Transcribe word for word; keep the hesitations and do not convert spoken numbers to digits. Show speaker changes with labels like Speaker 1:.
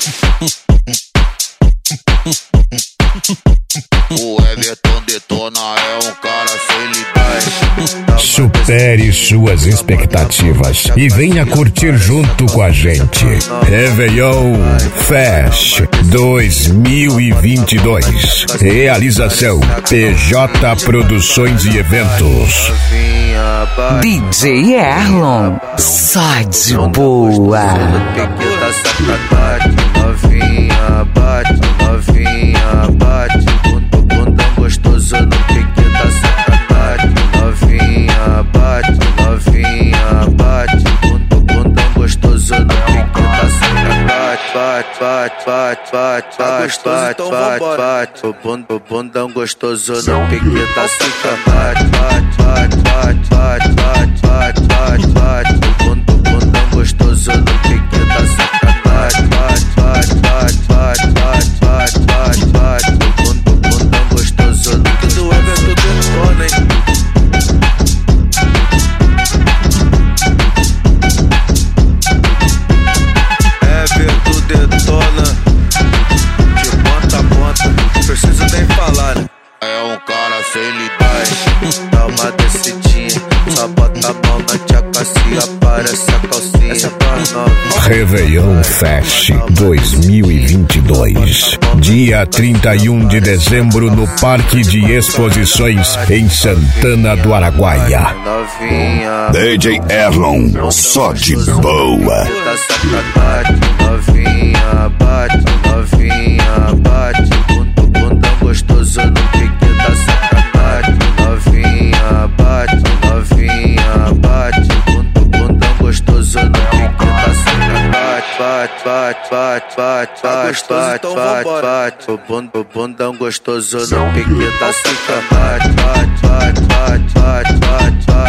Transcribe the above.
Speaker 1: O Everton detona, é um cara feliz.
Speaker 2: Supere suas expectativas e venha curtir junto com a gente. Réveillon Fest dois mil e vinte e dois. Realização P J Produções e Eventos.
Speaker 3: D J Erlon, só de boa.
Speaker 1: Novinha, bate, novinha, bate. Bundão gostoso no pique da sacanagem. Novinha, bate, novinha, bate. Bundão gostoso no pique da sacanagem. Bate, bate, bate, bate, bate, bate, bate, bate. O bundão gostoso no pique da sacanagem. Bate, bate, bate, bate, bate, bate, bate, bate. Bundão gostoso no pique da sacanagem. Bate, bate, bate, bate, bate, bate, bate, bate. Bundão gostoso no pique do Everton detona, hein? Everton detona, de ponta a ponta, preciso nem falar, né? É um cara feliz, dá uma descidinha, só bota a mão na tchaca se aparece a calcinha. Essa é pra nova.
Speaker 2: Réveillon Fest dois mil e vinte e dois. Dia trinta e um de dezembro no Parque de Exposições em Santana do Araguaia.
Speaker 4: D J Erlon, só de boa.
Speaker 1: Novinha, bate, novinha, bate. Bundão gostoso no pique da sacanagem. Novinha, bate, novinha, bate. Bundão gostoso no pique da sacanagem. Bate, bate, bate, bate, bate, bate, bate, bate. O bundão gostoso no pique da sacanagem. Bate, bate, bate, bate, bate, bate.